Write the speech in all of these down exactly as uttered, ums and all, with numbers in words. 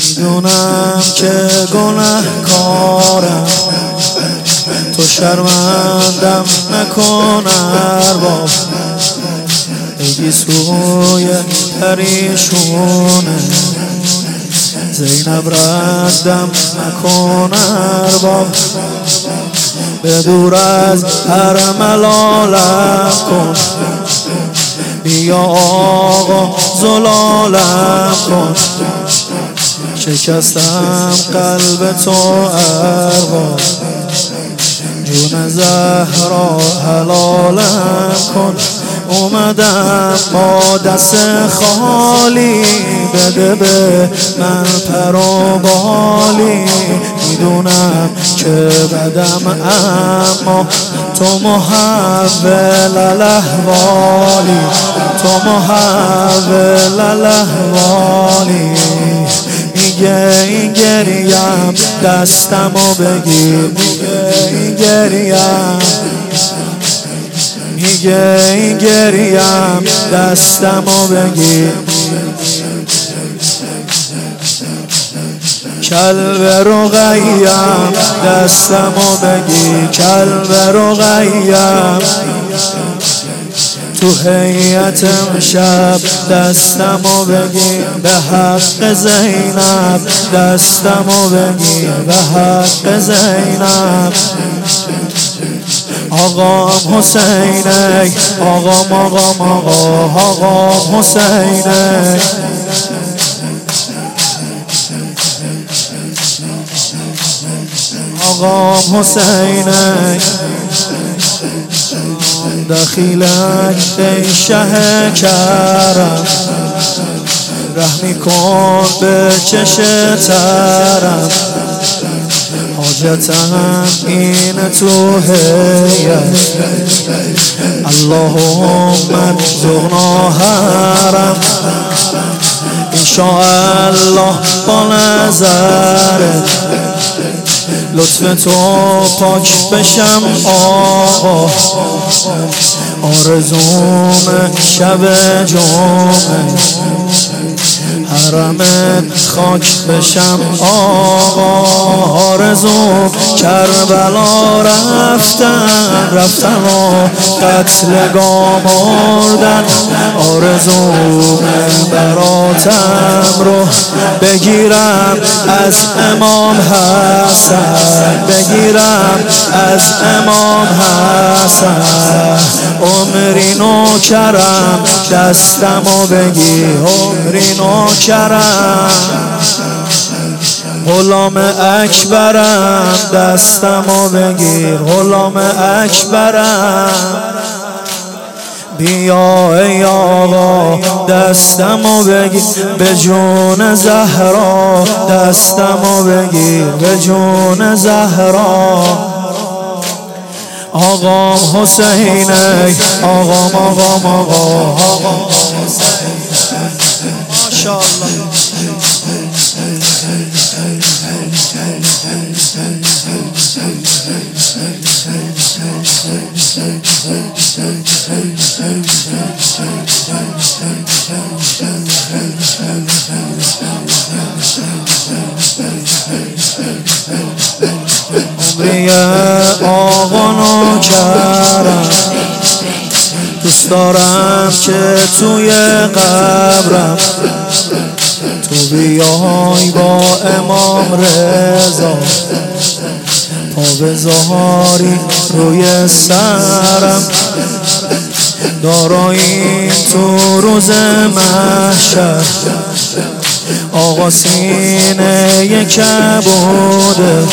میدونم که گناهکارم، تو شرمندم نکن ارباب. بگی سوی پریشونه، زینب ردم نکن ارباب. به دور از هر ملالم کن، بیا آقا زلالم کن. شکستم قلب تو ارباب، جون زهرا حلالم کن. اومدم با دست خالی، بده به من پر و بالی. میدونم که بدم اما تو محول الاحوالی، تو محول الاحوالی. میگه این گریم دستمو بگیر، میگه این گریم، میگه این گریم دستمو بگیر. کلب رقیم دستمو بگیر، کلب رقیم. تو هیئت امشب دستمو بگیر، به حق زینب دستمو بگیر، به حق زینب. آقام حسینه، آقام آقام آقا، آقام حسینه. آقام حسینه، دخیلک ای شه کرم. رحمی کن به چش ترم، حاجتم این تو هیت. اللهم ارزقنا حرم، انشاءالله با نظرت. لطف تو پاک بشم آقا، آرزوم شب جمعه. حرمت خاک بشم آقا، آرزوم کربلا رفتن، رفتن و قتلگاه مردن. آرزوم براتم رو بگیرم از امام حسن، بگیرم از امام حسن. عمری نوکرم دستمو بگیر، عمری نوکرم. غلام اکبرم دستمو بگیر، غلام اکبرم. بیا ای آقا دستمو بگیر، به جون زهرا دستمو بگیر، به جون زهرا. آقام حسینه، آقام آقام آقا، آقام حسینه. ماشاءالله. عمری آقا نوکرم، دوست دارم که توی قبرم تو بیای با امام رضا. پا بذاری روی سرم، دارایی تو روز محشر. آقا سینه کبوده،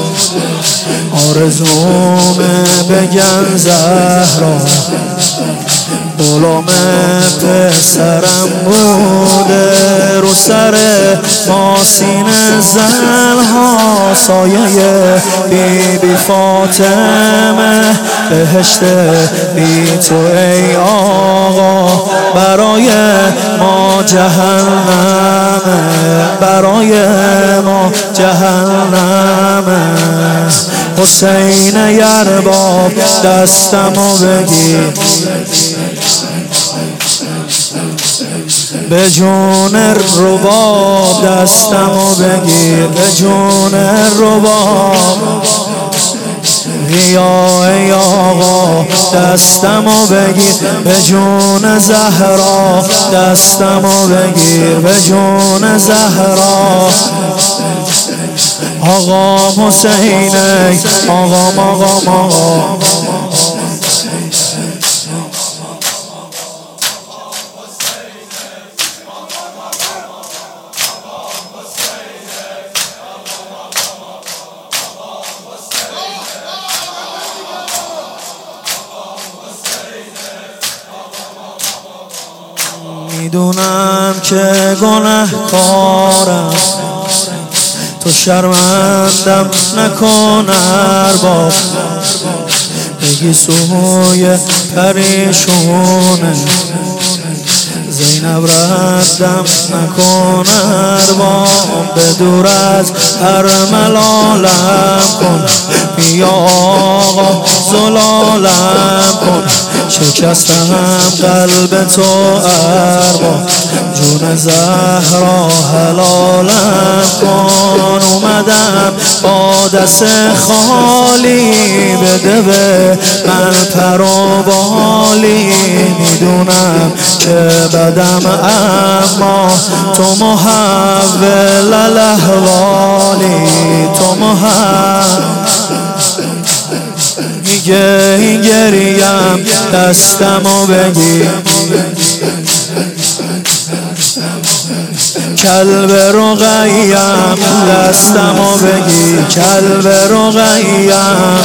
آرزومه بگن زهرا. غلام پسرم بوده، رو سر ماسین زنها سایه بی بی فاطمه. بهشت بی تو ای آقا، برای ما جهنمه، برای ما جهنمه. حسین یرباب دستمو بگیر، به جون رباب دستمو بگیر، به جون رباب یا ای آقا دستمو بگیر، به جون زهرا دستمو بگیر، به جون زهرا. آقا حسینی آقا آقا آقا میدونم که گناهکارم، تو شرمندم نکن ارباب، بگی سوی پریشونه زینب ردم نکن ارباب، به دور از هر ملالم کن، بیا آقا زلالم کن، شکستم قلب تو ارباب، جون زهرا حلالم کن، اومدم با دست خالی، بده به من پر و بالی، میدونم که بدم اما تو محول الاحوالی، تو محول میگه این گریم دستمو بگیر، کلب رقیم دستمو بگیر، کلب رقیم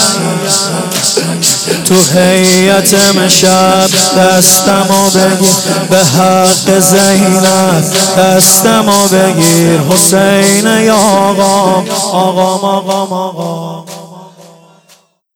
تو هیئت امشب دستمو بگیر، به حق زینب دستمو بگیر، حسین یا آقا آقا آقا آقا